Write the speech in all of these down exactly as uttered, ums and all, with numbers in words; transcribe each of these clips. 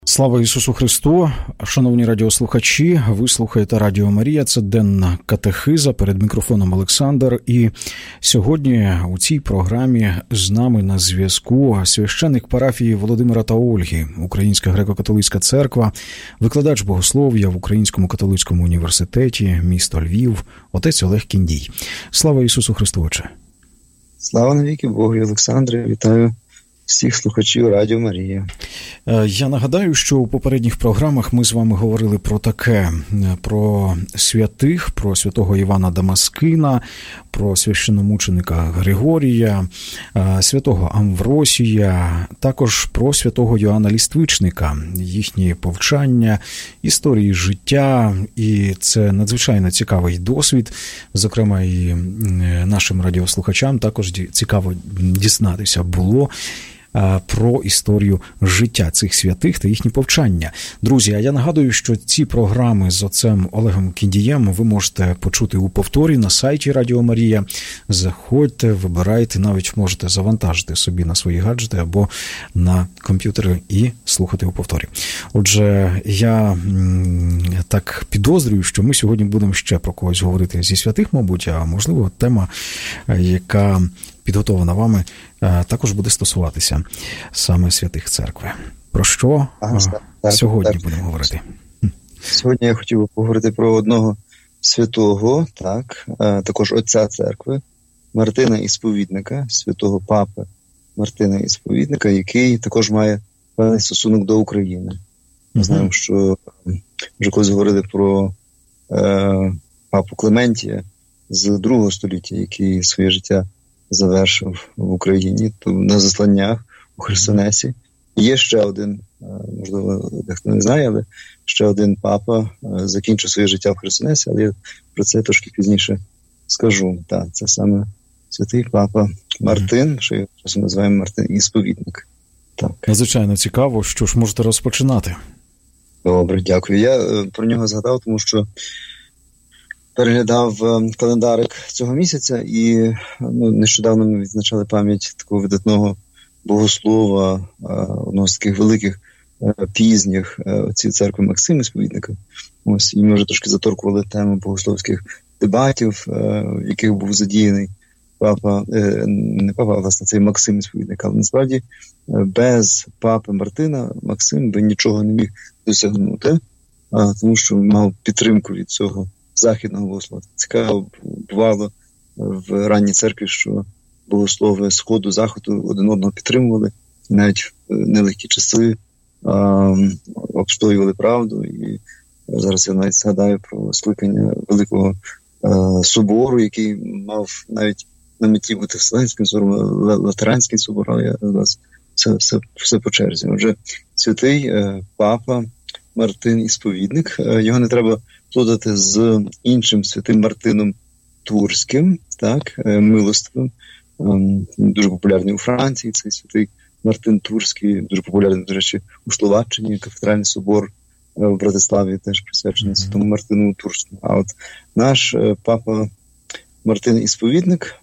Слава Ісусу Христу! Шановні радіослухачі, ви слухаєте Радіо Марія, це денна катехиза, перед мікрофоном Олександр. І сьогодні у цій програмі з нами на зв'язку священник парафії Володимира та Ольги, Українська греко-католицька церква, викладач богослов'я в Українському католицькому університеті, місто Львів, отець Олег Кіндій. Слава Ісусу Христу, Отче! Слава навіки Богу, Олександре, вітаю всіх слухачів Радіо Марія. Я нагадаю, що у попередніх програмах ми з вами говорили про таке, про святих, про святого Івана Дамаскина, про священномученика Григорія, святого Амвросія, також про святого Йоанна Ліствичника, їхні повчання, історії життя, і це надзвичайно цікавий досвід, зокрема і нашим радіослухачам також цікаво дізнатися було про історію життя цих святих та їхні повчання. Друзі, а я нагадую, що ці програми з отцем Олегом Кіндієм ви можете почути у повторі на сайті Радіо Марія. Заходьте, вибирайте, навіть можете завантажити собі на свої гаджети або на комп'ютери і слухати у повторі. Отже, я так підозрюю, що ми сьогодні будемо ще про когось говорити зі святих, мабуть, а можливо тема, яка підготовлена вами, також буде стосуватися саме святих церкви. Про що а, так, сьогодні так. будемо говорити? Сьогодні я хотів би поговорити про одного святого, так, також отця церкви, Мартина Ісповідника, святого папи Мартина Ісповідника, який також має певний стосунок до України. Ми uh-huh. знаємо, що вже колись говорили про е, папу Клементія з другого століття, який своє життя завершив в Україні, то на засланнях у Херсонесі. Є ще один, можливо, дехто не знає, але ще один папа закінчив своє життя в Херсонесі, але я про це трошки пізніше скажу. Так, це саме святий папа Мартин, що його часом називаємо Мартин Ісповідник. Так. Надзвичайно цікаво, що ж можете розпочинати. Добре, дякую. Я про нього згадав, тому що переглядав календарик цього місяця, і ну, нещодавно ми відзначали пам'ять такого видатного богослова, одного з таких великих пізніх отців церкви Максима Ісповідника. Ось, і ми вже трошки заторкували тему богословських дебатів, в яких був задіяний папа, не папа, а власне цей Максим Ісповідник. Але насправді без папи Мартина Максим би нічого не міг досягнути, тому що мав підтримку від цього західного богослова. Цікаво бувало в ранній церкві, що богослови Сходу, Заходу один одного підтримували, навіть в нелегкі часи а, обстоювали правду. І зараз я навіть згадаю про скликання Великого а, собору, який мав навіть на меті бути Вселенським собором, Латеранським собором, але я зараз все, все, все по черзі. Отже, святий а, папа Мартин Ісповідник, а, його не треба плутати з іншим святим Мартином Турським, так, милостивим, дуже популярний у Франції, цей святий Мартин Турський, дуже популярний, до речі, у Словаччині, кафедральний собор в Братиславі теж присвячений mm-hmm. святому Мартину Турському. А от наш папа Мартин Ісповідник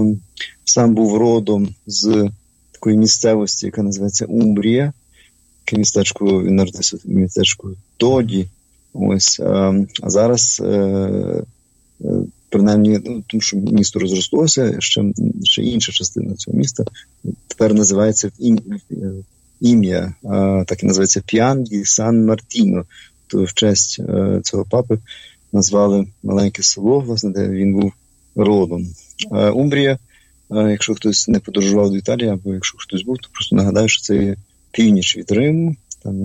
сам був родом з такої місцевості, яка називається Умбрія, яке містечко, він народився в містечку Тоді. Ось, а, а зараз, е, е, принаймні, ну, тому що місто розрослося, ще, ще інша частина цього міста тепер називається ім, ім'я, а, так і називається П'ян ді Сан-Мартіно. То в честь е, цього папи назвали маленьке село, власне, де він був родом. А, Умбрія, а, якщо хтось не подорожував до Італії, або якщо хтось був, то просто нагадаю, що це є північ від Риму. Там,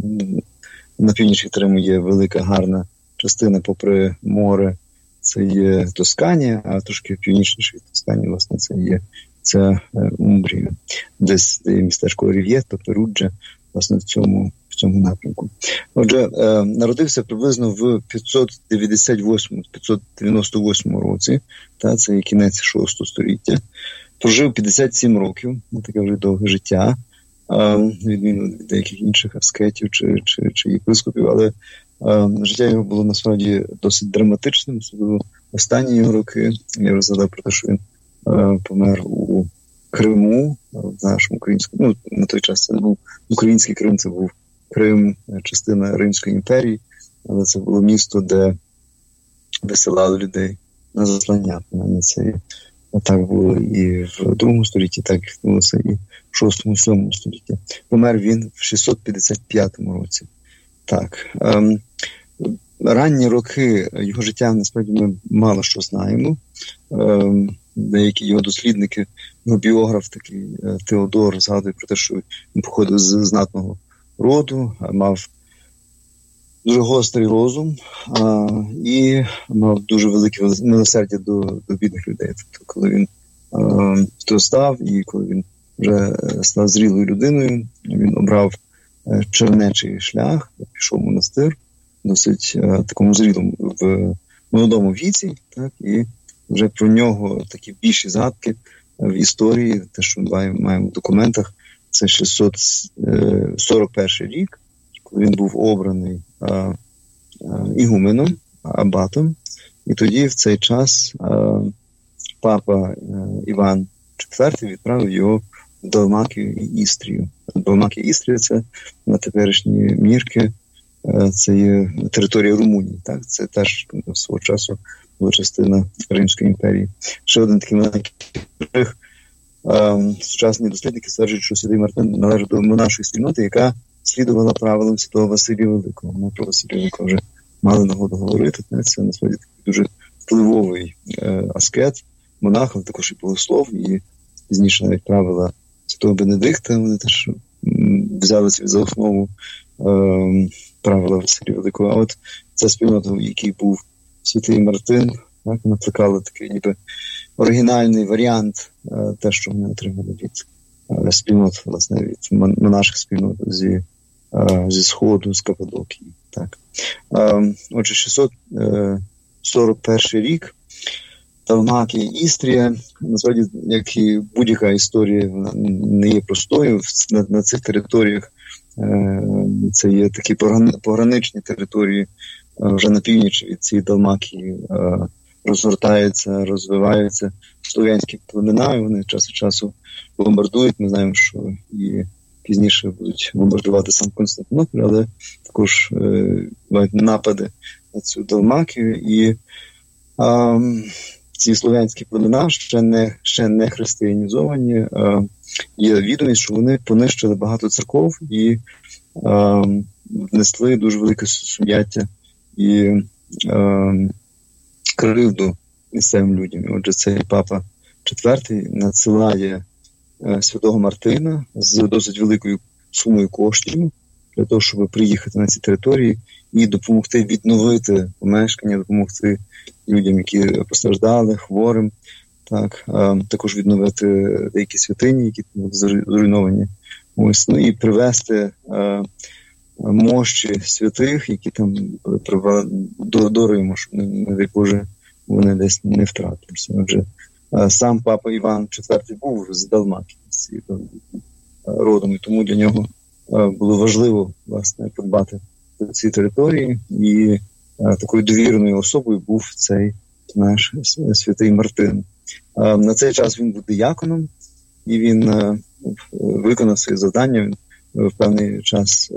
на північ від Риму є велика гарна частина попри море, це є Тосканія, а трошки північніше від Тосканії, власне, це є ця Умбрія. Десь де є містечко Рів'єто, Перуджа, власне, в цьому, в цьому напрямку. Отже, е, народився приблизно в п'ятсот дев'яносто восьмому - п'ятсот дев'яносто восьмому році, та, це є кінець шостого століття. Прожив п'ятдесят сім років, таке вже довге життя, відміну від деяких інших аскетів чи, чи, чи єпископів, але а, життя його було насправді досить драматичним, особливо останні його роки. Я вже згадав про те, що він а, помер у Криму, в нашому українському, ну, на той час це був український Крим, це був Крим – частина Римської імперії, але це було місто, де висилали людей на заслання. Це так було і в другому столітті, так і відбулося і в шостому-сьомому столітті. Помер він в шістсот п'ятдесят п'ятому році. Так. Ем, ранні роки його життя, насправді, ми мало що знаємо. Ем, деякі його дослідники, його біограф, такий Теодор, згадує про те, що він походив з знатного роду, мав дуже гострий розум а, і мав дуже велике милосердя до, до бідних людей. Тобто, коли він а, став і коли він вже став зрілою людиною, він обрав чернечий шлях, пішов в монастир, досить а, такому зрілому в молодому віці, так, і вже про нього такі більші згадки в історії, те, що ми маємо в документах, це шістсот сорок перший рік, коли він був обраний а, а, ігуменом, абатом, і тоді в цей час а, папа а, Іван четвертий відправив його в Далмакію і Істрію. Далмакія і Істрія – це на теперішні мірки, а, це є територія Румунії, так? Це теж свого часу була частина Римської імперії. Ще один такий маленький штрих. Сучасні дослідники стверджують, що Святий Мартин належить до монашої спільноти, яка слідувала правилам святого Василія Великого. Ми про Василія Великого вже мали нагоду говорити. Це насправді такий дуже впливовий е, аскет, монах, але також і богослов, і пізніше навіть правила святого Бенедикта, вони теж взялися за основу е, правила Василія Великого. А от ця спільнота, в якій був Святий Мартин, так, вона плекала такий ніби оригінальний варіант, е, те, що вони отримали від е, спільнот, власне, від монаших спільнот зі, е, зі Сходу, з Каппадокії. Так. Е, отже, шістсот сорок перший рік, Далмакія, Істрія, насправді, як і будь-яка історія, вона не є простою. На, на цих територіях е, це є такі пограничні території, вже на північ від цієї Далмакії е, розгортаються, розвиваються слов'янські племена, і вони час від часу бомбардують. Ми знаємо, що і пізніше будуть бомбардувати сам Константинополь, але також е, мають напади на цю Далмакію. І е, ці слов'янські племена ще не, ще не християнізовані. Е, є відомість, що вони понищили багато церков і е, внесли дуже велике сум'яття і е, кривду місцевим людям. Отже, цей папа четвертий надсилає е, святого Мартина з досить великою сумою коштів для того, щоб приїхати на ці території і допомогти відновити помешкання, допомогти людям, які постраждали, хворим, так, е, також відновити деякі святині, які були зруйновані. Ось, ну і привести е, мощі святих, які там до, до Риму, щоб, не дай Боже, вони десь не втратилися. Отже, сам папа Іван четвертий був з Далмакії, з родом, і тому для нього було важливо, власне, подбати про ці території, і такою довіреною особою був цей наш святий Мартин. На цей час він був дияконом, і він виконав своє завдання, він в певний час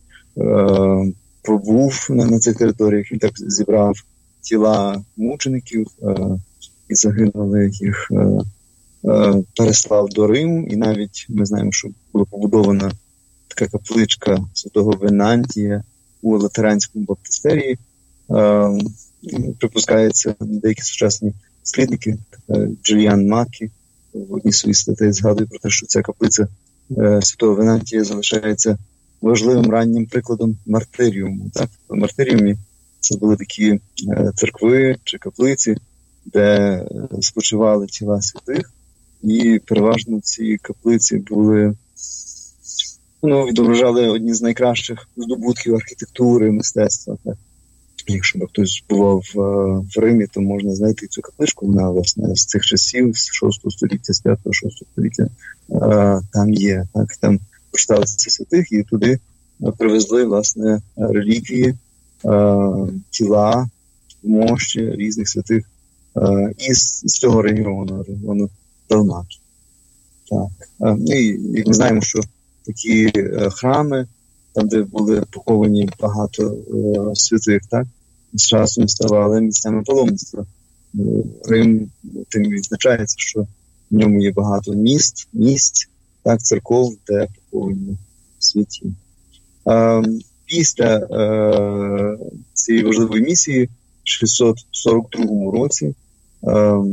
пробув на, на цих територіях, він так зібрав тіла мучеників, і загинули їх, переслав до Риму, і навіть ми знаємо, що була побудована така капличка святого Венантія у Латеранському баптистерії. Припускається, деякі сучасні дослідники, Джуліан Макі в одній своїй статей згадує про те, що ця каплиця святого Венантія залишається важливим раннім прикладом мартиріуму. Так? В мартиріумі це були такі церкви чи каплиці, де спочивали тіла святих, і переважно ці каплиці були, ну, відображали одні з найкращих здобутків архітектури, мистецтва. Так? Якщо б хтось бував в, в Римі, то можна знайти цю капличку, вона, власне, з цих часів, з шостого століття, з п'ятого-шостого століття, а, там є. Так? Там почиталися святих, і туди привезли, власне, реліквії, а, тіла, мощі різних святих а, із, з цього регіону, регіону Далмакії. Так. А, і, і ми знаємо, що такі храми там, де були поховані багато е, святих, так, з часом ставали місцями паломництва. Рим тим відзначається, що в ньому є багато міст, місць, так, церков, де поховані святі. Е, після е, цієї важливої місії в шістсот сорок другому році е,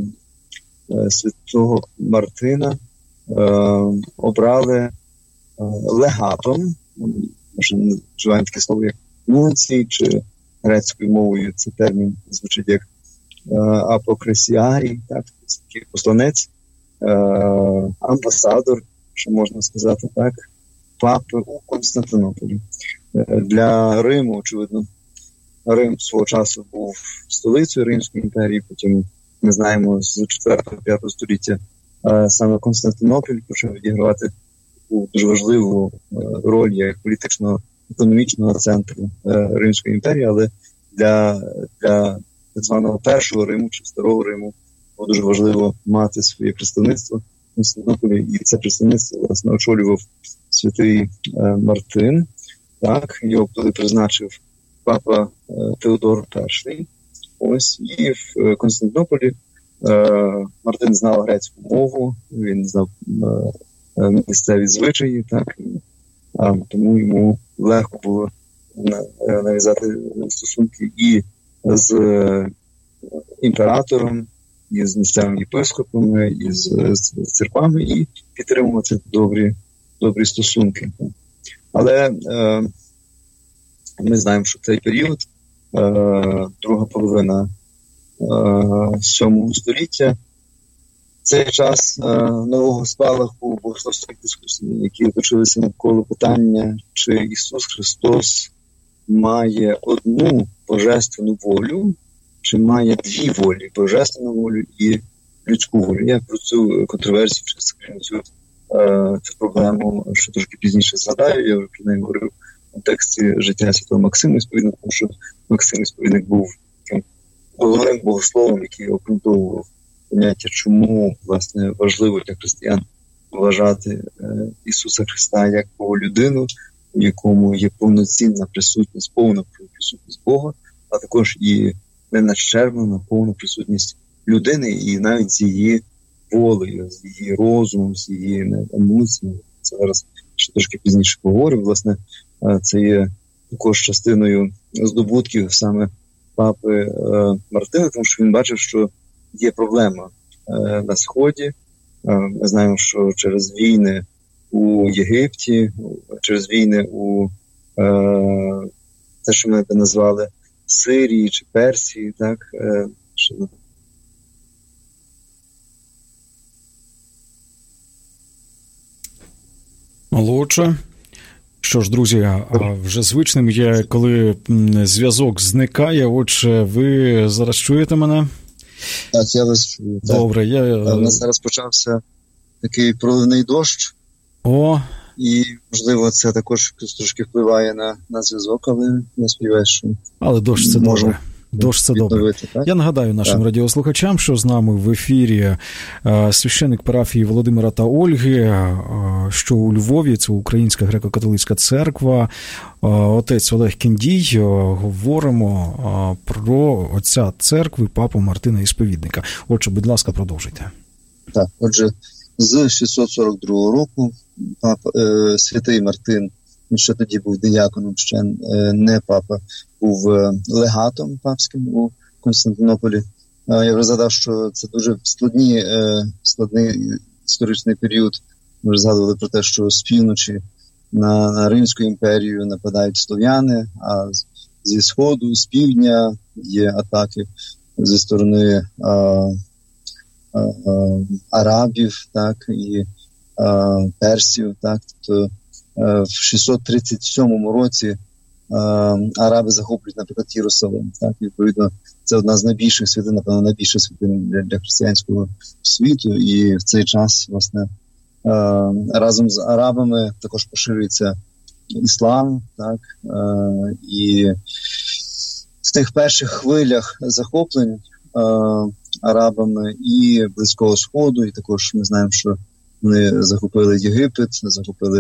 е, святого Мартина е, обрали е, легатом, може вживаємо таке слово як нунцій, чи грецькою мовою це термін звучить як е, апокресіарій, так, такий посланець, е, амбасадор, що можна сказати так, папи у Константинополі. Е, для Риму, очевидно, Рим свого часу був столицею Римської імперії, потім ми знаємо з четвертого-п'ятого століття е, саме Константинополь почав відігравати дуже важливу е, роль як політично-економічного центру е, Римської імперії, але для, для так званого першого Риму чи старого Риму було дуже важливо мати своє представництво в Константинополі, і це представництво, власне, очолював святий е, Мартин. Так, його призначив папа е, Теодор І. Ось, і в Константинополі е, Мартин знав грецьку мову, він знав е, місцеві звичаї, так, а, тому йому легко було нав'язати стосунки і з е, імператором, і з місцевими єпископами, і з, з, з церквами, і підтримувати добрі, добрі стосунки. Але е, ми знаємо, що цей період, е, друга половина е, сьомого століття, цей час е, нового спалаху богословських дискусій, які точилися навколо питання, чи Ісус Христос має одну божественну волю, чи має дві волі, божественну волю і людську волю. Я про цю контроверсію, чи скажімо, цю, е, цю проблему, що трошки пізніше згадаю, я вже про неї говорив в контексті життя святого Максима Ісповідника, тому що Максим Ісповідник був головним богословом, який обґрунтовував поняття, чому, власне, важливо для християн вважати е, Ісуса Христа як Бога людину, у якому є повноцінна присутність, повна присутність Бога, а також і ненащерблена повна присутність людини, і навіть з її волею, з її розумом, з її емоціями. Це зараз ще трошки пізніше поговорю. Власне, це є також частиною здобутків саме папи е, Мартина, тому що він бачив, що є проблема е, на Сході. Е, ми знаємо, що через війни у Єгипті, через війни у е, те, що ми би назвали Сирії чи Персії, так, е, що... Молодше. Що ж, друзі, вже звичним є, коли зв'язок зникає. Отже, ви зараз чуєте мене? Так, я вас чую. Добре. Я... У нас зараз почався такий проливний дощ. О. І, можливо, це також трошки впливає на, на зв'язок, але я сподіваюся, що... Але дощ це можу... добре. Дощ це добре. Я нагадаю нашим так. радіослухачам, що з нами в ефірі священник парафії Володимира та Ольги, що у Львові, це Українська греко-католицька церква, отець Олег Кіндій. Говоримо про отця церкви, папу Мартина Ісповідника. Отже, будь ласка, продовжуйте. Так, отже, з шістсот сорок другого року папа, е, святий Мартин, він ще тоді був дияконом, ще не папа, був легатом папським у Константинополі. Я вже згадав, що це дуже складні, складний історичний період. Ми вже згадували про те, що з півночі на, на Римську імперію нападають слов'яни, а зі сходу, з півдня є атаки зі сторони а, а, а, арабів, так, і а, персів, так, тобто в шістсот тридцять сьомому році е, араби захоплюють, наприклад, Єрусалим. Так, відповідно, це одна з найбільших святин, напевно, найбільша святин для, для християнського світу. І в цей час, власне, е, разом з арабами також поширюється іслам. Так, е, і в тих перших хвилях захоплень е, арабами і Близького Сходу, і також ми знаємо, що вони захопили Єгипет, захопили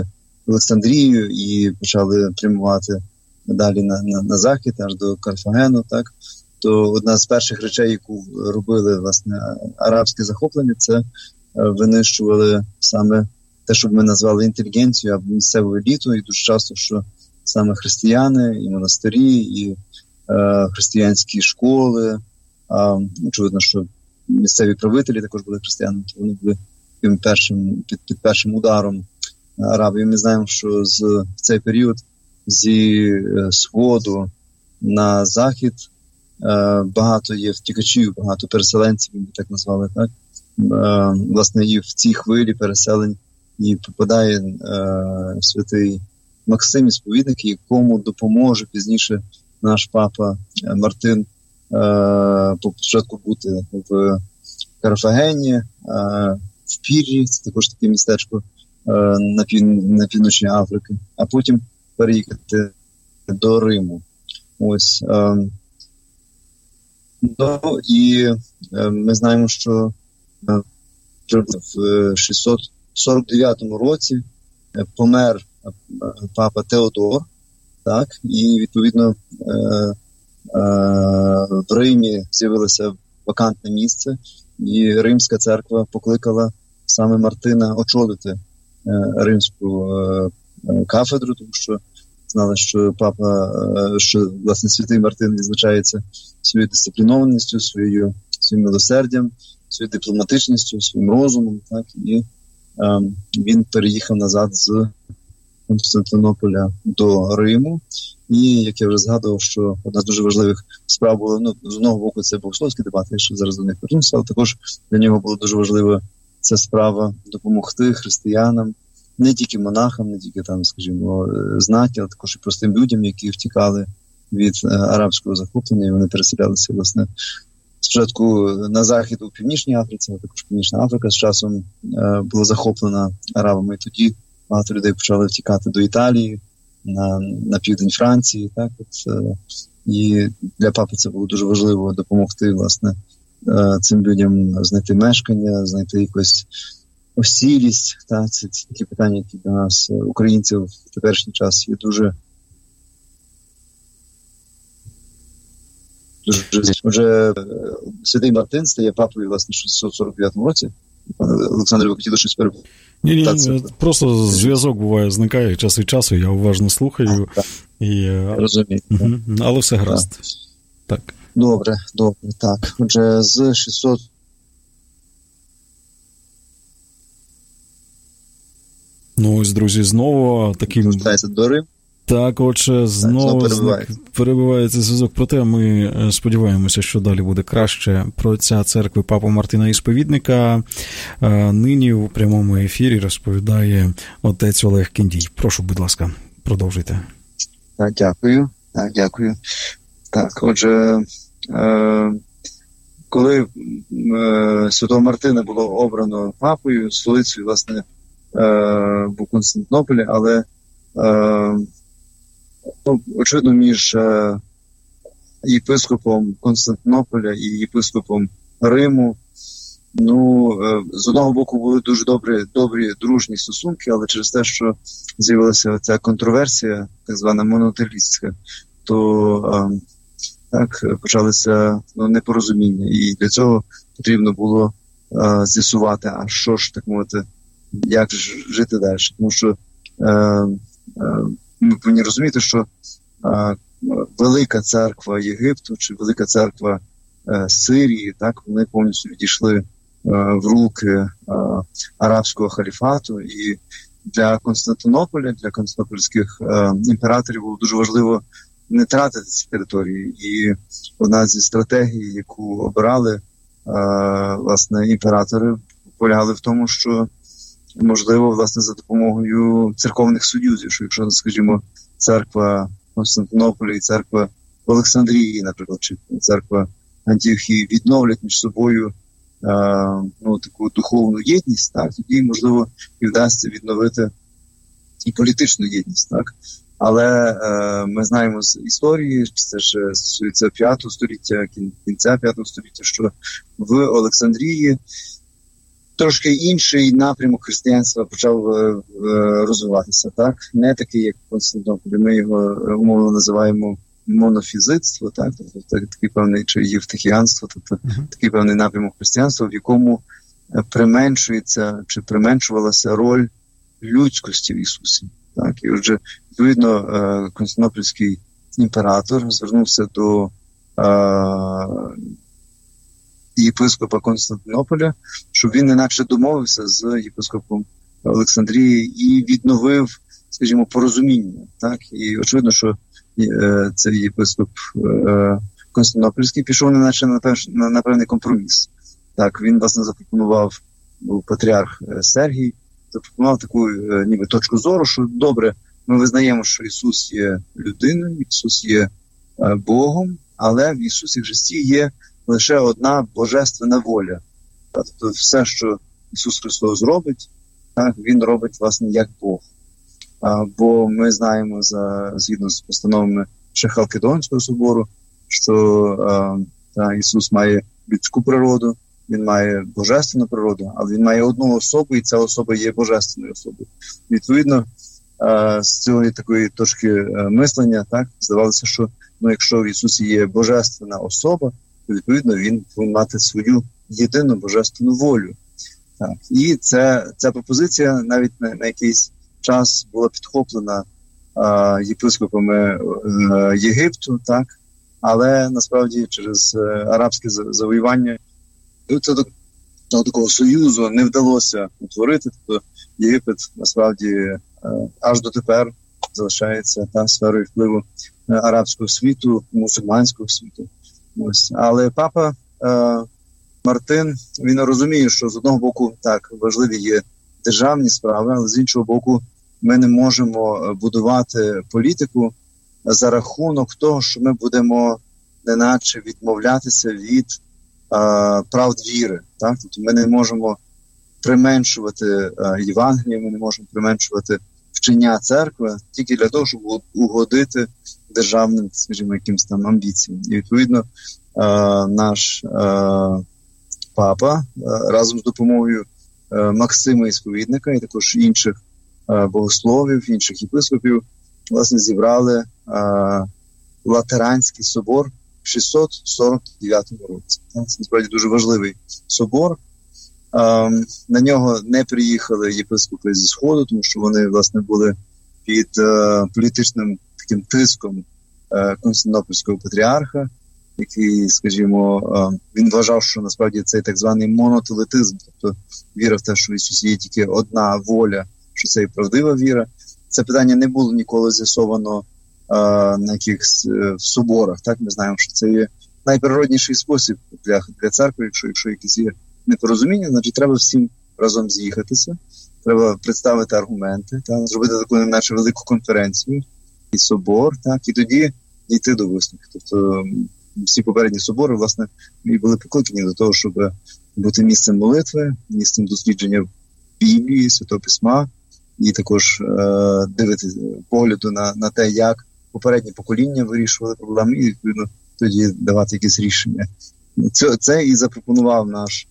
Олександрію і почали прямувати далі на, на, на захід, аж до Карфагену, так, то одна з перших речей, яку робили, власне, арабське захоплення, це винищували саме те, що ми назвали інтелігенцією або місцевою елітою, і дуже часто, що саме християни, і монастирі, і е, християнські школи, а, очевидно, що місцеві правителі також були християнами, то вони були тим першим, під, під першим ударом арабів. Ми знаємо, що з, в цей період зі сходу на захід е, багато є втікачів, багато переселенців, ми так назвали, так? Е, власне, і в цій хвилі переселень і попадає е, святий Максим, сповідник, якому допоможе пізніше наш папа Мартин е, спочатку бути в Карфагені, е, в Піррі, це також таке містечко е, на, пів, на півночі Африки, а потім переїхати до Риму. Ось. Е, ну, і е, ми знаємо, що е, в шістсот сорок дев'ятому році помер папа Теодор, так, і, відповідно, е, е, в Римі з'явилося вакантне місце, і Римська церква покликала саме Мартина очолити е, римську е, кафедру, тому що знали, що папа, е, що, власне, святий Мартин відзначається своєю дисциплінованістю, своєю, своїм милосердям, своєю дипломатичністю, своїм розумом, так, і е, він переїхав назад з Константинополя до Риму. І, як я вже згадував, що одна з дуже важливих справ була, ну, з одного боку, це богословські дебати, я ще зараз до них вернуся, але також для нього було дуже важливо ця справа допомогти християнам, не тільки монахам, не тільки там, скажімо, знаті, але також і простим людям, які втікали від е, арабського захоплення, і вони переселялися, власне, спочатку на захід у Північній Африці, а також Північна Африка з часом е, була захоплена арабами, і тоді багато людей почали втікати до Італії, на, на південь Франції, так, от, е, і для папи це було дуже важливо допомогти, власне, е, цим людям знайти мешкання, знайти якусь осілість, так, це, це такі питання, які для нас, українців, в теперішній час є дуже дуже, вже святий Мартин стає папою, власне, в шістсот сорок дев'ятому році. Олександр, ви хотіли щось перебувати? Ні, ні, ні, просто зв'язок буває, зникає час від часу, я уважно слухаю. Так, і... розумію. Угу. Але все гаразд. Так. так. Добре, добре, так. Отже, з шістсот Ну, ось, друзі, знову таким... Звертається до Риму. Так, отже, знову перебивається. перебивається зв'язок. Проте ми сподіваємося, що далі буде краще. Про отця церкви папа Мартина Ісповідника нині у прямому ефірі розповідає отець Олег Кіндій. Прошу, будь ласка, продовжуйте. Так, дякую. Так, дякую. Так, отже, е- коли е- Святого Мартина було обрано папою, столицею, власне, е- був Константинополь, але е- ну, очевидно, між е, єпископом Константинополя і єпископом Риму, ну, е, з одного боку були дуже добрі, добрі дружні стосунки, але через те, що з'явилася ця контроверсія, так звана монотелістська, то е, так, почалися ну, непорозуміння. І для цього потрібно було е, з'ясувати, а що ж, так мовити, як ж жити далі. Тому що е, е, ми повинні розуміти, що а, велика церква Єгипту чи велика церква а, Сирії, так, вони повністю відійшли а, в руки а, арабського халіфату, і для Константинополя, для константинопольських а, імператорів було дуже важливо не тратити ці території. І одна зі стратегій, яку обирали а, власне імператори, полягали в тому, що можливо, власне, за допомогою церковних союзів, що якщо, скажімо, церква Константинополя і церква в Олександрії, наприклад, чи церква Антіохії відновлять між собою а, ну, таку духовну єдність, так, тоді, можливо, і вдасться відновити і політичну єдність, так. Але е, ми знаємо з історії, це ж стосується п'ятого століття, кінця п'ятого століття, що в Олександрії трошки інший напрямок християнства почав е, розвиватися, так? Не такий, як в Константинополі. Ми його умовно називаємо монофізитство, так? Тобто такий певний, чи євтихіанство, тобто uh-huh. такий певний напрямок християнства, в якому применшується, чи применшувалася роль людськості в Ісусі. Так? І отже, відповідно, е, Константинопольський імператор звернувся до е, єпископа Константинополя, щоб він неначе домовився з єпископом Олександрії і відновив, скажімо, порозуміння. Так? І очевидно, що е, цей єпископ е, Константинопольський пішов неначе на, на, на певний компроміс. Так, він, власне, запропонував, був патріарх Сергій, запропонував таку е, ніби точку зору, що добре, ми визнаємо, що Ісус є людиною, Ісус є е, Богом, але в Ісусі Христі є лише одна божественна воля. Тобто все, що Ісус Христос робить, так, Він робить, власне, як Бог. А, бо ми знаємо, за, згідно з постановами ще Халкидонського собору, що а, та, Ісус має людську природу, Він має божественну природу, але Він має одну особу, і ця особа є божественною особою. Відповідно, а, з цієї такої точки а, мислення, так, здавалося, що ну, якщо в Ісусі є божественна особа, то, відповідно, Він повинен мати свою єдину божественну волю. Так. І це, ця пропозиція навіть на, на якийсь час була підхоплена а, єпископами а, Єгипту, так, але насправді через а, арабське завоювання до, до такого союзу не вдалося утворити. Тобто Єгипет насправді а, аж дотепер залишається та сферою впливу а, арабського світу, мусульманського світу. Ось. Але папа а, Мартин, він розуміє, що з одного боку так важливі є державні справи, але з іншого боку ми не можемо будувати політику за рахунок того, що ми будемо неначе відмовлятися від а, правд віри. Так? Тобто ми не можемо применшувати а, Євангеліє, ми не можемо применшувати вчення церкви тільки для того, щоб угодити державним, скажімо, якимось там амбіціям. І відповідно а, наш а, папа разом з допомогою Максима Ісповідника і також інших богословів, інших єпископів, власне, зібрали Латеранський собор в шістсот сорок дев'ятому році. Це, насправді, дуже важливий собор. На нього не приїхали єпископи зі Сходу, тому що вони, власне, були під політичним таким тиском Константинопольського патріарха, який, скажімо, він вважав, що насправді цей так званий монотелетизм, тобто віра в те, що в Ісусі є тільки одна воля, що це і правдива віра. Це питання не було ніколи з'ясовано а, на якихось в соборах. Так, ми знаємо, що це є найприродніший спосіб для, для церкви, якщо, якщо якісь є непорозуміння, значить треба всім разом з'їхатися, треба представити аргументи, так, зробити таку наче велику конференцію і собор, так, і тоді дійти до висновку. Тобто всі попередні собори, власне, були покликані до того, щоб бути місцем молитви, місцем дослідження Біблії, Святого Письма, і також е, дивитися погляду на, на те, як попередні покоління вирішували проблеми, і, відповідно, тоді давати якісь рішення. Це, це і запропонував наш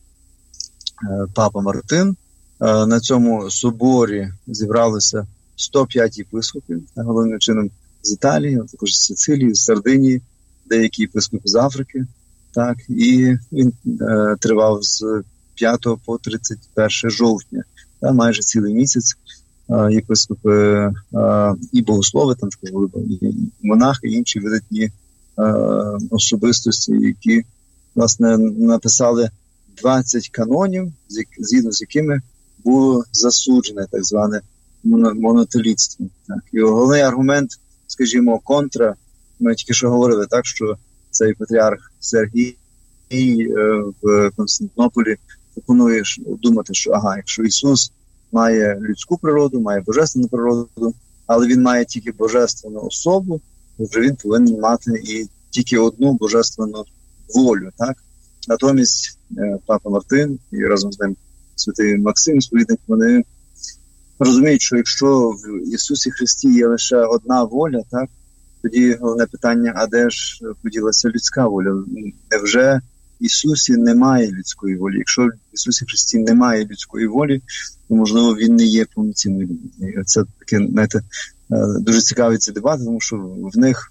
е, папа Мартин. Е, на цьому соборі зібралося сто п'ять єпископів, головним чином з Італії, а також з Сицилії, з Сардинії, деякі єпископи з Африки, так, і він е, тривав з п'ятого по тридцять перше жовтня, та, майже цілий місяць. Е, єпископи е, і богослови, там також були і монахи, і інші видатні е, особистості, які, власне, написали двадцять канонів, згідно з якими було засуджене так зване монотелітство. Так. І головний аргумент, скажімо, контра, ми тільки що говорили, так, що цей патріарх Сергій е, в Константинополі пропонує думати, що ага, якщо Ісус має людську природу, має божественну природу, але Він має тільки божественну особу, то вже Він повинен мати і тільки одну божественну волю. Так? Натомість е, папа Мартин і разом з ним святий Максим Ісповідник, вони розуміють, що якщо в Ісусі Христі є лише одна воля, так, тоді головне питання, а де ж поділася людська воля? Невже Ісусі немає людської волі. Якщо в Ісусі Христі немає людської волі, то, можливо, Він не є повноцінною людиною. Це таке, знаєте, дуже цікаві ці дебати, тому що в них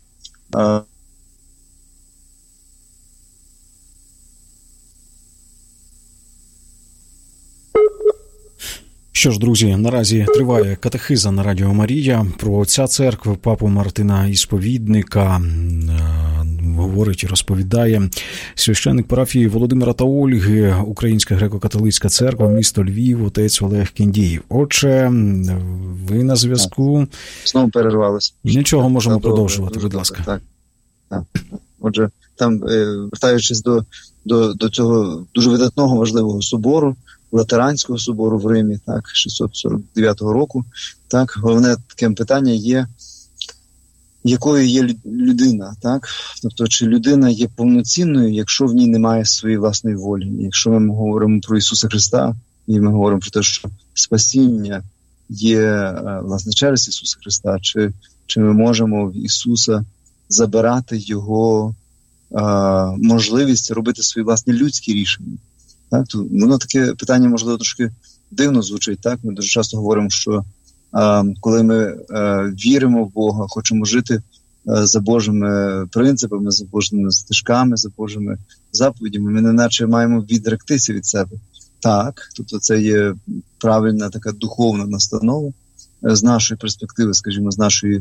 Що ж, друзі, наразі триває катехиза на Радіо Марія про отця церкви, папу Мартина Ісповідника. Говорить і розповідає священник парафії Володимира та Ольги, Українська греко-католицька церква, місто Львів, отець Олег Кіндіїв. Отже, ви на зв'язку. Знову перервалися. Нічого, можемо так, продовжувати, будь ласка. Так, так. Отже, там, вертаючись до, до, до цього дуже видатного, важливого собору, Латеранського собору в Римі, так, шістсот сорок дев'ятого року, так, головне таке питання є, якою є людина, так? Тобто, чи людина є повноцінною, якщо в ній немає своєї власної волі. І якщо ми говоримо про Ісуса Христа, і ми говоримо про те, що спасіння є, власне, через Ісуса Христа, чи, чи ми можемо в Ісуса забирати Його а, можливість робити свої власні людські рішення. Так? То, воно таке питання, можливо, трошки дивно звучить. Так? Ми дуже часто говоримо, що коли ми віримо в Бога, хочемо жити за Божими принципами, за Божими стежками, за Божими заповідями, ми неначе маємо відректися від себе. Так, тобто це є правильна така духовна настанова з нашої перспективи, скажімо, з нашої,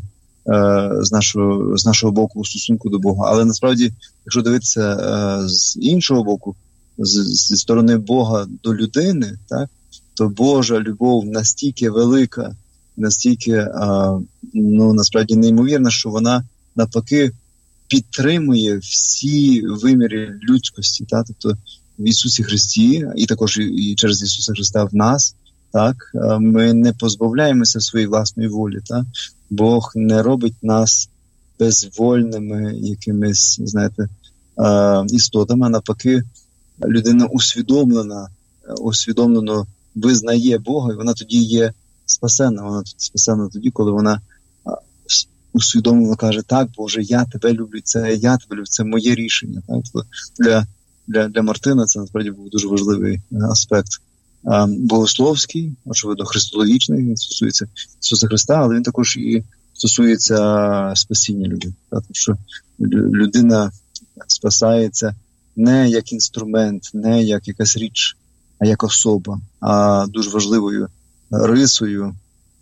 з нашого, з нашого боку у стосунку до Бога. Але насправді, якщо дивитися з іншого боку, зі сторони Бога до людини, так, то Божа любов настільки велика, настільки, а, ну, насправді неймовірна, що вона навпаки підтримує всі виміри людськості, так? Тобто в Ісусі Христі, і також і через Ісуса Христа в нас, так, ми не позбавляємося своєї власної волі, так? Бог не робить нас безвольними якимись, знаєте, а, істотами, а навпаки, людина усвідомлена, усвідомлено визнає Бога, і вона тоді є спасена. Вона спасена тоді, коли вона усвідомлено каже: так, Боже, я тебе люблю, це я тебе люблю, це моє рішення. Так? Для, для, для Мартина це, насправді, був дуже важливий аспект богословський, очевидно, христологічний, він стосується Ісуса Христа, але він також і стосується спасіння людини. Так? Тому що людина спасається не як інструмент, не як якась річ, а як особа, а дуже важливою рисою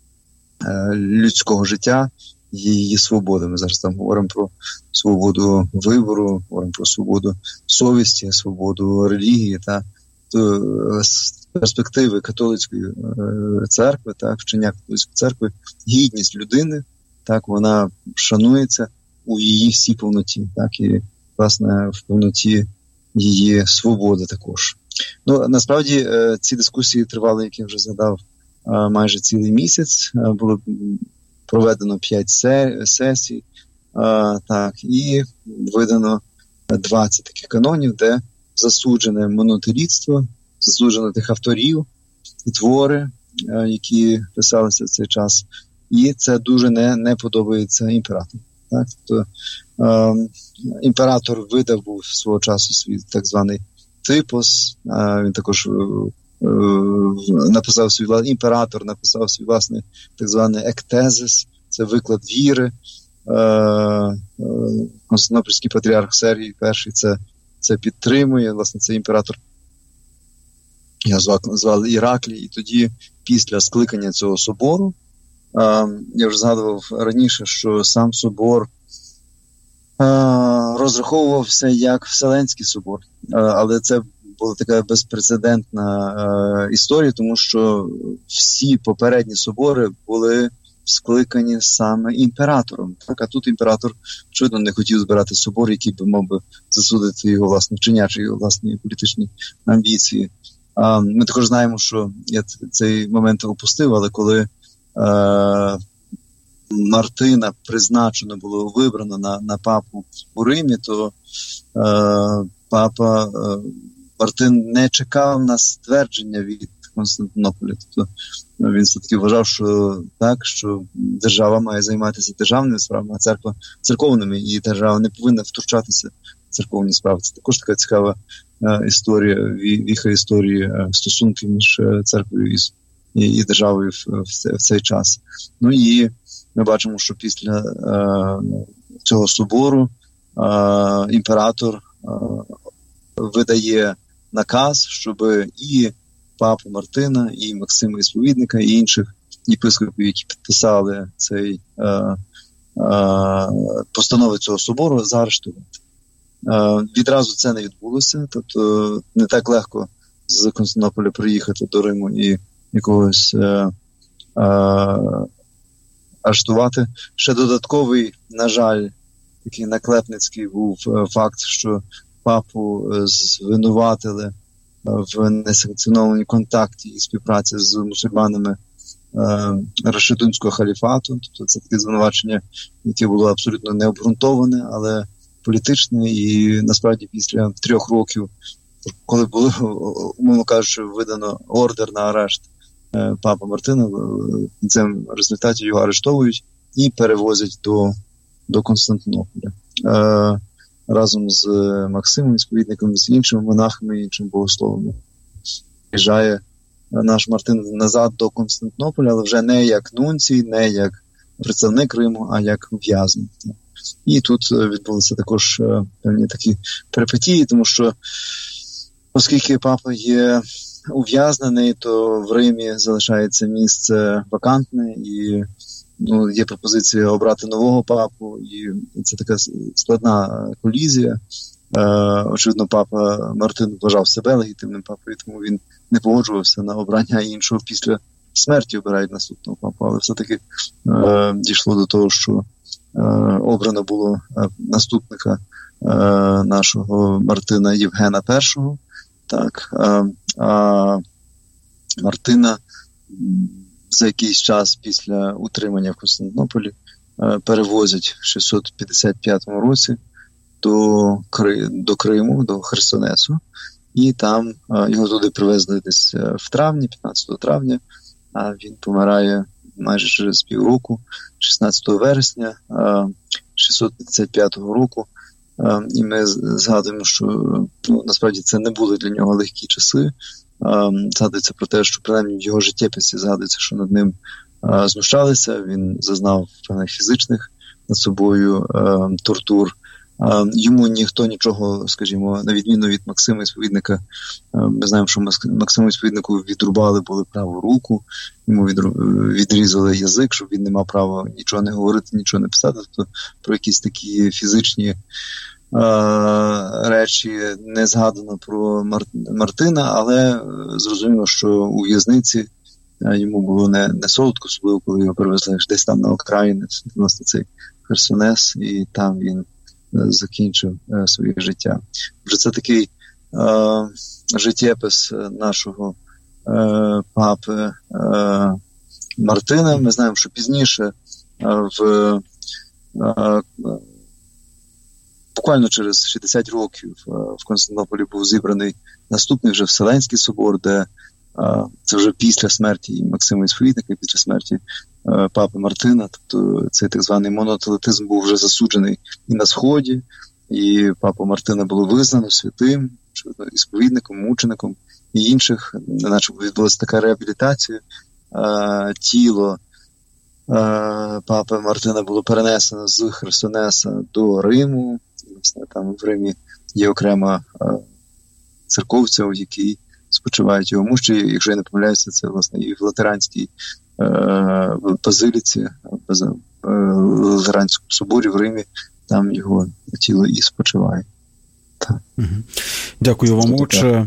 е, людського життя є її свобода. Ми зараз там говоримо про свободу вибору, говоримо про свободу совісті, свободу релігії. Та, то, з перспективи католицької е, церкви, так, вчення католицької церкви, гідність людини, так, вона шанується у її всій повноті, так, і, власне, в повноті її свободи також. Ну, насправді, ці дискусії тривали, як я вже згадав, майже цілий місяць. Було проведено п'ять сесій, так, і видано двадцять таких канонів, де засуджене монотелітство, засуджено тих авторів і твори, які писалися в цей час. І це дуже не, не подобається імператору. Так? Тобто, е, імператор видав був свого часу свій так званий типос, е, він також е, написав свій власний, імператор написав свій власний так званий ектезис, це виклад віри. Е, е, Константинопольський патріарх Сергій І це, це підтримує, власне, це імператор, я звав, звав Іраклій, і тоді після скликання цього собору, я вже згадував раніше, що сам собор розраховувався як Вселенський собор, але це була така безпрецедентна історія, тому що всі попередні собори були скликані саме імператором. Так? А тут імператор, очевидно, не хотів збирати собор, який би мав би засудити його власні вчення чи його власні політичні амбіції. Ми також знаємо, що я цей момент опустив, але коли Е, Мартина призначено було вибрано на, на папу у Римі, то е, папа е, Мартин не чекав на ствердження від Константинополя. Тобто він все-таки вважав, що так, що держава має займатися державними справами, а церква церковними, і держава не повинна втручатися церковні справи. Це також така цікава історія, віха історії стосунків між церквою і, і державою в, в цей час. Ну і ми бачимо, що після е, цього собору е, імператор е, видає наказ, щоб і папу Мартина, і Максима Ісповідника, і інших єпископів, які підписали цей е, е, постанови цього собору, заарештувати. Е, відразу це не відбулося, тобто не так легко з Константинополя приїхати до Риму і якогось е, е, арештувати. Ще додатковий, на жаль, такий наклепницький був факт, що папу звинуватили в несанкціонованій контакті і співпраці з мусульманами е, Рашидунського халіфату. Тобто це таке звинувачення, яке було абсолютно необґрунтоване, але політичне, і насправді після трьох років, коли було, умовно кажучи, видано ордер на арешт е, папи Мартина, в цьому результаті його арештовують і перевозять до, до Константинополя. Е, разом з Максимом Ісповідником, з іншими монахами, іншими богословами. Приїжджає наш Мартин назад до Константинополя, але вже не як нунцій, не як представник Риму, а як в'язень. І тут відбулися також певні такі перипетії, тому що оскільки папа є ув'язнений, то в Римі залишається місце вакантне, і ну, є пропозиція обрати нового папу, і це така складна колізія. Е, очевидно, папа Мартин вважав себе легітимним папою, тому він не погоджувався на обрання іншого. Після смерті обирають наступного папу, але все-таки е, дійшло до того, що е, обрано було е, наступника е, нашого Мартина Євгена І. Так, е, а Мартина за якийсь час після утримання в Константинополі е, перевозять в шістсот п'ятдесят п'ятому році до, Кри... до Криму, до Херсонесу, і там е, його туди привезли десь в травні, п'ятнадцятого травня, а він помирає майже через півроку, шістнадцятого вересня е, шістсот п'ятдесят п'ятого року. Е, і ми згадуємо, що ну, насправді це не були для нього легкі часи. Згадується про те, що принаймні в його життєписі згадується, що над ним а, знущалися, він зазнав певних фізичних над собою а, тортур. А, йому ніхто нічого, скажімо, на відміну від Максима Ісповідника, а, ми знаємо, що Максиму Ісповіднику відрубали були праву руку, йому відрізали язик, щоб він не мав права нічого не говорити, нічого не писати, тобто про якісь такі фізичні речі не згадано про Мартина, але зрозуміло, що у в'язниці йому було не, не солодко, особливо коли його перевезли десь там на окраїни, власне цей Херсонес, і там він закінчив своє життя. Вже це такий е, життєпис нашого е, папи е, Мартина. Ми знаємо, що пізніше е, в е, буквально через шістдесят років в Константинополі був зібраний наступний вже Вселенський собор, де це вже після смерті Максима Ісповідника, після смерті папи Мартина, тобто цей так званий монотелетизм був вже засуджений і на Сході, і папу Мартина було визнано святим, ісповідником, мучеником і інших, наче відбулася така реабілітація. Тіло папи Мартина було перенесено з Херсонеса до Риму. Власне, там в Римі є окрема церковця, в якій спочивають його мощі. Якщо я не помиляюся, це власне і в Латеранській е, базиліці, в Латеранському соборі в Римі, там його тіло і спочиває. Так. Дякую вам, отче.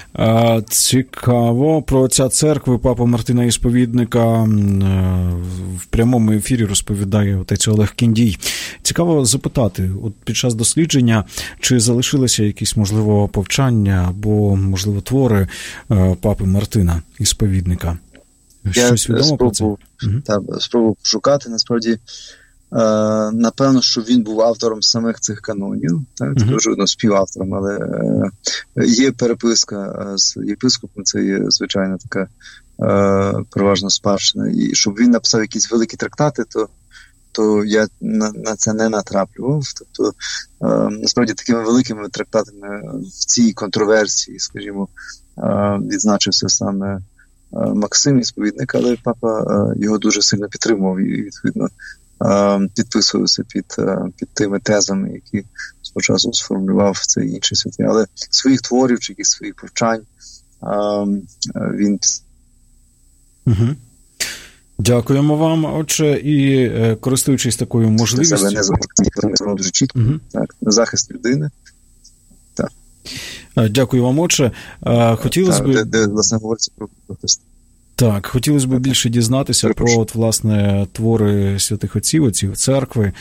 Цікаво про ця церква папа Мартина Ісповідника в прямому ефірі розповідає отець Олег Кіндій. Цікаво запитати, от під час дослідження, чи залишилися якісь, можливо, повчання або, можливо, твори папи Мартина Ісповідника? Щось відомо про це? Так, спробував пошукати. Насправді, Е, напевно, що він був автором самих цих канонів, так, uh-huh. Тож, ну, співавтором, але е, є переписка з єпископом, це є, звичайно, така е, переважна спадщина. І щоб він написав якісь великі трактати, то то я на, на це не натраплював. Тобто, е, насправді, такими великими трактатами в цій контроверсії, скажімо, е, відзначився саме е, Максим, ісповідник, але папа е, його дуже сильно підтримував і, відповідно, е, підписувався під, е, під тими тезами, які спочатку сформулював цей інший святий. Але своїх творів чи якихось своїх повчань е, він... Угу. Дякуємо вам. Отже, і користуючись такою можливістю... Це не забув дуже чітко. Угу. Так, на захист людини. Так. Дякую вам, отже. Хотілося б... Де, де, власне, говориться про протест. Так, хотілося б більше дізнатися про, от, власне, твори святих отців, отців церкви.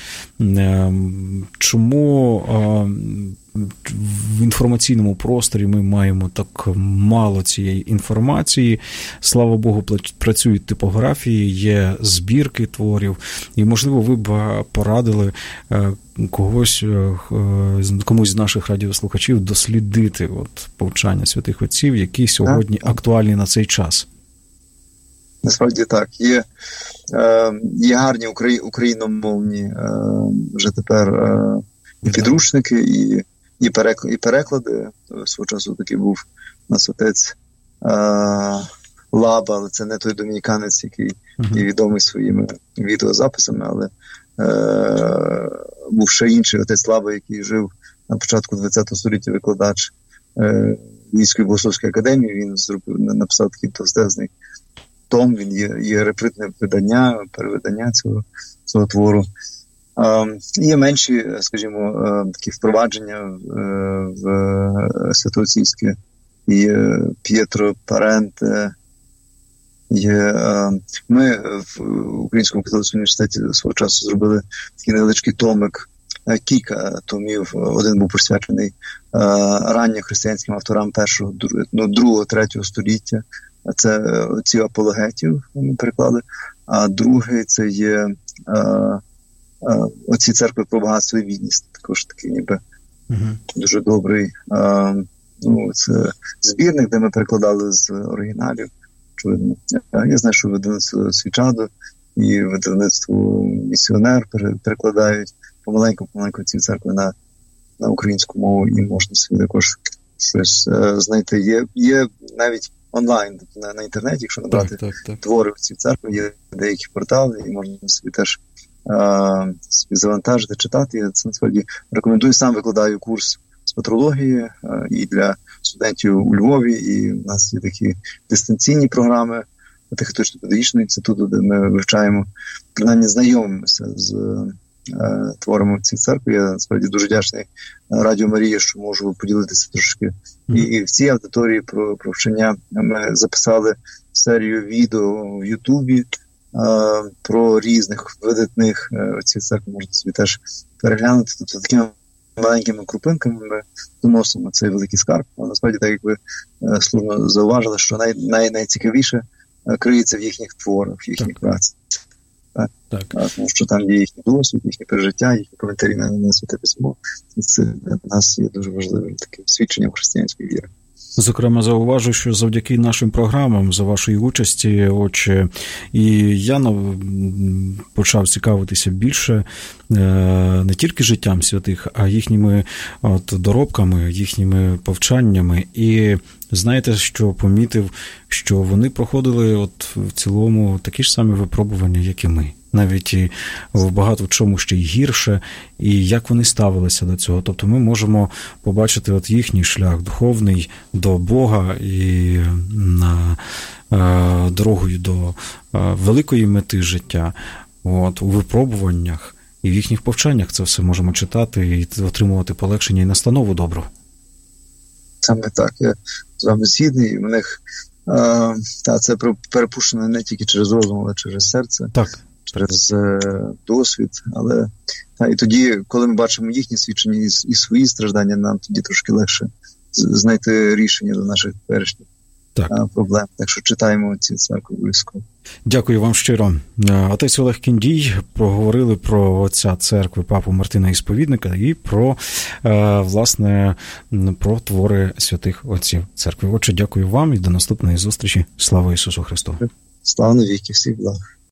Чому в інформаційному просторі ми маємо так мало цієї інформації? Слава Богу, працюють типографії, є збірки творів, і, можливо, ви б порадили когось, комусь з наших радіослухачів дослідити от повчання святих отців, які сьогодні актуальні на цей час. Насправді так, є, е, є гарні украї, україномовні е, вже тепер е, і підручники, і, і, переклади, і переклади. Свого часу такий був у нас отець е, Лаба, але це не той домініканець, який uh-huh. є відомий своїми відеозаписами, але е, був ще інший отець Лаба, який жив на початку ХХ століття, викладач е, Львівської богословської академії. Він зробив, написав такий товстезний том, він є, є репритне видання, перевидання цього, цього твору. Е, є менші, скажімо, е, такі впровадження в, е, в святоотцівське. Є П'єтро Паренте. Є, е, ми в Українському католицькому університеті свого часу зробили такий невеличкий томик, е, кілька томів. Один був присвячений е, ранньо християнським авторам першого, ну, другого, третього століття. Це ці апологетів ми переклали, а другий це є е, е, оці церкви про багатство і бідність, також такий ніби uh-huh. дуже добрий е, ну, це збірник, де ми перекладали з оригіналів. Очевидно. Я знаю, що видавництво Свічадо і видавництво Місіонер перекладають помаленьку-помаленьку ці церкви на, на українську мову, і можна собі також щось е, знайти. Є, є навіть онлайн, на, на інтернеті, якщо набрати так, так, так. твори в цій церкві, є деякі портали, і можна собі теж е, собі завантажити, читати. Я це насправді рекомендую. Сам викладаю курс з патрології е, і для студентів у Львові, і в нас є такі дистанційні програми Катехетично-педагогічного інституту, де ми вивчаємо, принаймні знайомимося з е, творами в цій церкві. Я насправді дуже вдячний Радіо Марія, що можу поділитися трошки. Mm-hmm. І, і в цій аудиторії про, про вчення ми записали серію відео в Ютубі е, про різних видатних е, ці церкви, можна собі теж переглянути. Тобто такими маленькими крупинками ми доносимо цей великий скарб. А насправді, так як ви е, слушно зауважили, що най, най, найцікавіше е, криється в їхніх творах, в їхніх працях. Так? Так. А, тому що там є їхній досвід, їхні пережиття, їхні коментарі на, на Святе Письмо. І це для нас є дуже важливим таким свідченням християнської віри. Зокрема, зауважу, що завдяки нашим програмам, за вашої участі, отче, і я почав цікавитися більше не тільки життям святих, а їхніми от, доробками, їхніми повчаннями. І знаєте, що помітив, що вони проходили от, в цілому такі ж самі випробування, як і ми. Навіть і в багато в чому ще й гірше, і як вони ставилися до цього. Тобто ми можемо побачити от їхній шлях духовний до Бога і на е, дорогою до е, великої мети життя, от, у випробуваннях і в їхніх повчаннях це все можемо читати і отримувати полегшення і настанову добру. Саме так, я з вами згідний, в них е, та, це перепущено не тільки через розум, але через серце. Так. Через е, досвід, але та, і тоді, коли ми бачимо їхні свідчення і, і свої страждання, нам тоді трошки легше знайти рішення до наших теперішніх проблем. Так що читаємо ці церкви обов'язково. Дякую вам щиро. Отець Олег Кіндій, проговорили про отця церкви папу Мартина Ісповідника і про, власне, про твори святих отців церкви. Отже, дякую вам і до наступної зустрічі. Слава Ісусу Христу. Слава навіки, всіх благ.